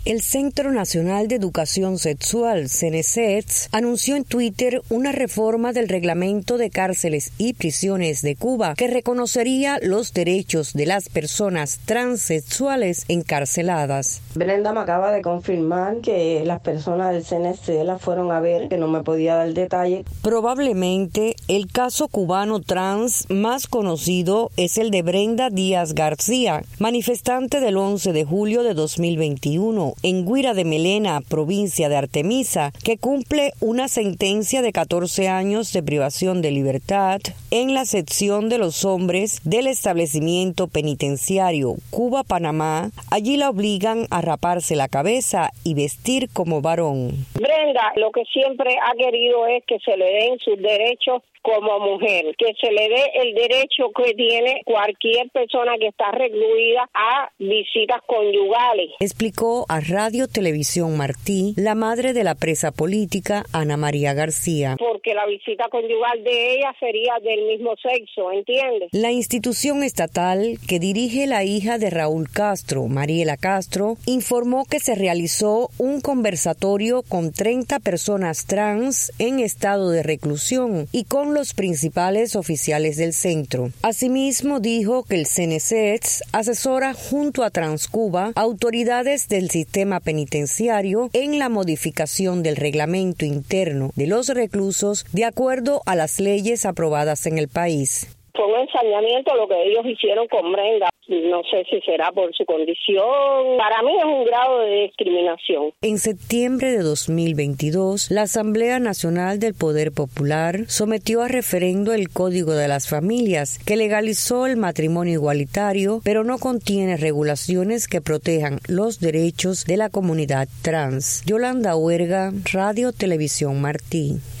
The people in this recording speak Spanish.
El Centro Nacional de Educación Sexual, CNSETS, anunció en Twitter una reforma del Reglamento de Cárceles y Prisiones de Cuba que reconocería los derechos de las personas transexuales encarceladas. Brenda me acaba de confirmar que las personas del CNC la fueron a ver, que no me podía dar detalle. Probablemente el caso cubano trans más conocido es el de Brenda Díaz García, manifestante del 11 de julio de 2021 en Guira de Melena, provincia de Artemisa, que cumple una sentencia de 14 años de privación de libertad en la sección de los hombres del establecimiento penitenciario Cuba-Panamá. Allí la obligan a raparse la cabeza y vestir como varón. Brenda lo que siempre ha querido es que se le den sus derechos como mujer, que se le dé el derecho que tiene cualquier persona que está recluida a visitas conyugales. Explicó a Radio Televisión Martí la madre de la presa política Ana María García. Porque la visita conyugal de ella sería del mismo sexo, ¿entiendes? La institución estatal que dirige la hija de Raúl Castro, Mariela Castro, informó que se realizó un conversatorio con 30 personas trans en estado de reclusión y con los principales oficiales del centro. Asimismo, dijo que el CNSETS asesora junto a Transcuba autoridades del sistema penitenciario en la modificación del reglamento interno de los reclusos de acuerdo a las leyes aprobadas en el país. Fue un ensañamiento lo que ellos hicieron con Brenda. No sé si será por su condición. Para mí es un grado de discriminación. En septiembre de 2022, la Asamblea Nacional del Poder Popular sometió a referendo el Código de las Familias, que legalizó el matrimonio igualitario, pero no contiene regulaciones que protejan los derechos de la comunidad trans. Yolanda Huerga, Radio Televisión Martí.